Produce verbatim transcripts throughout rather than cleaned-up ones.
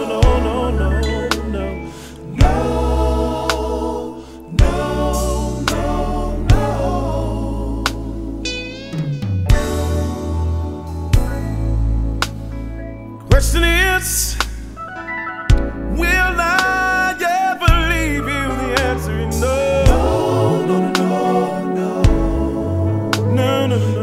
no, no, no, no, no, no, no, no. Question is, will I ever leave you? The answer is no. No, no, no, no, no, no, no.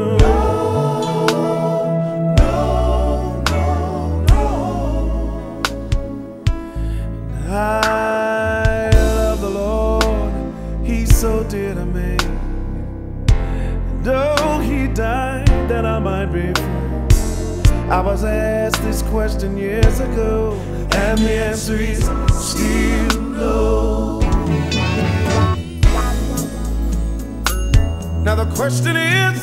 I love the Lord, He's so dear to me. And oh, He died that I might be free. I was asked this question years ago, and the answer is still no. Now the question is,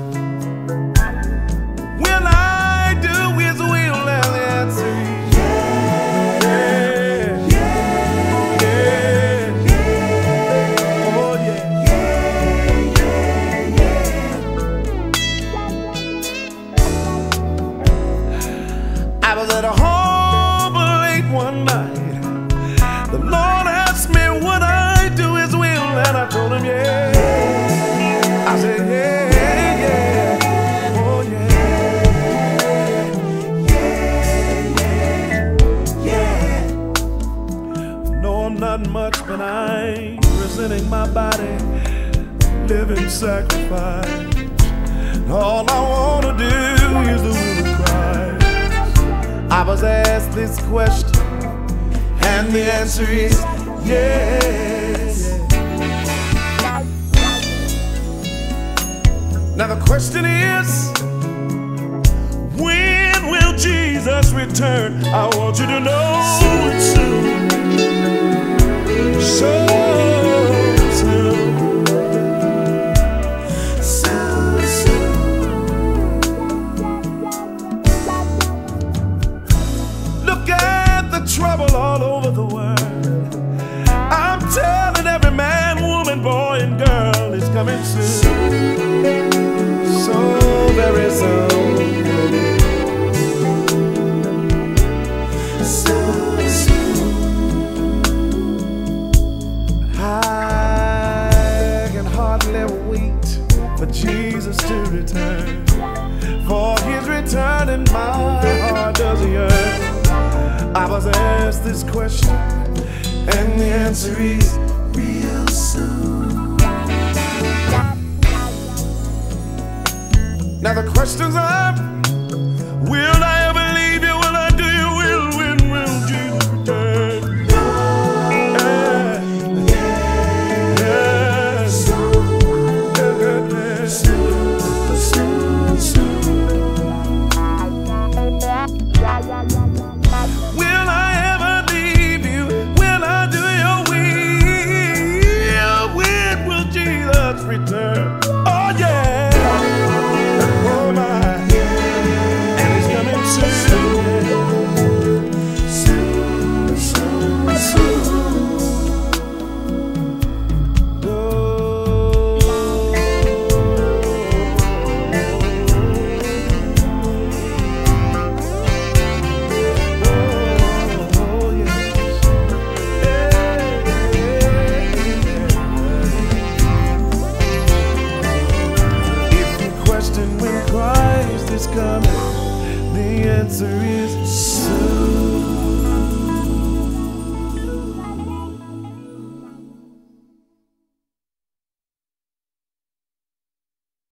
will I do His will? And the answer is I was at a home late one night. The Lord asked me would I do His will, and I told Him yeah. I said yeah, yeah, oh yeah, yeah, yeah, yeah. No, I'm not much, but I'm presenting my body, living sacrifice. All I want to do is the will of Christ. I was asked this question, and the answer is yes. Now the question is, when will Jesus return? I want you to know it's soon. So soon. Trouble all over the world. I'm telling every man, woman, boy, and girl is coming soon. So very soon. So soon. I can hardly wait for Jesus to return. For His return and my heart does yearn. I was asked this question, and the answer is real soon. Now the questions are, will I ever leave you? Will I do your will? When will Jesus return? Yeah, yeah, soon, yeah, yeah, soon, soon, soon. Will I ever leave you? Will I do your will? When will Jesus return? Oh yeah, oh my, and He's coming soon, soon, soon, soon. Oh. When Christ is coming, the answer is soon.